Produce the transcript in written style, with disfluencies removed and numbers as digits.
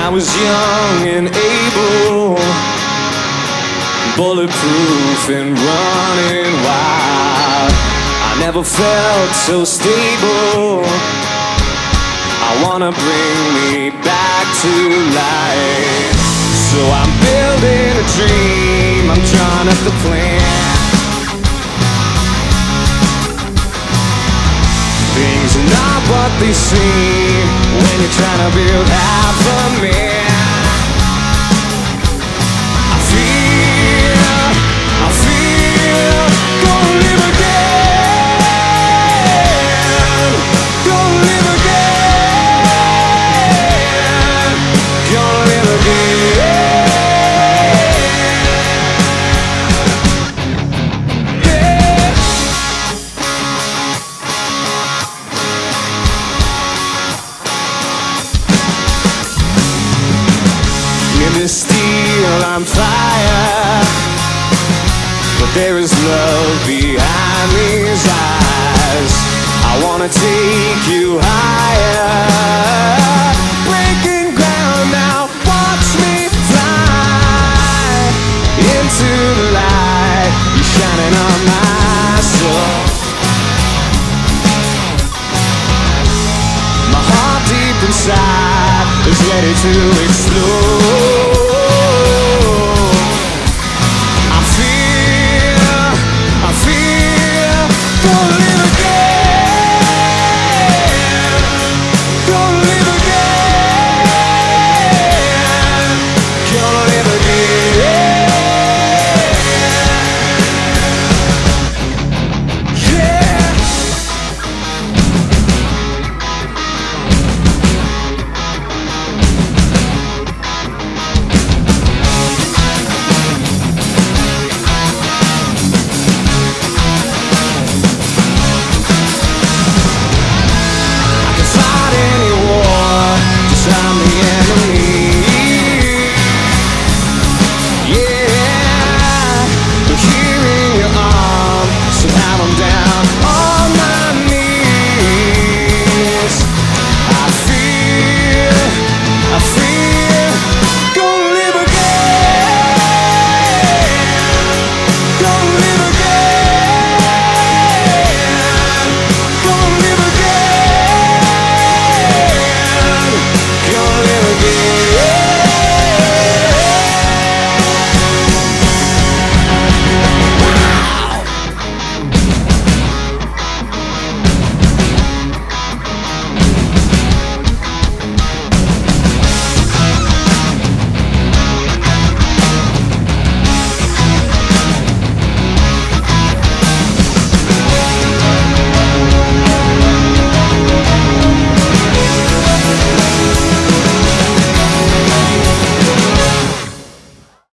I was young and able, bulletproof and running wild. I never felt so stable. I wanna bring me back to life. So I'm building a dream, I'm drawing up the plan. Things are not what they seem when you're trying to build half a man. I feel, gonna live again, gonna live again, gonna live again. In this steel I'm fire, but there is love behind these eyes. I wanna take you higher, breaking ground now, watch me fly into the light. You're shining on my soul. My heart deep inside is ready to explode.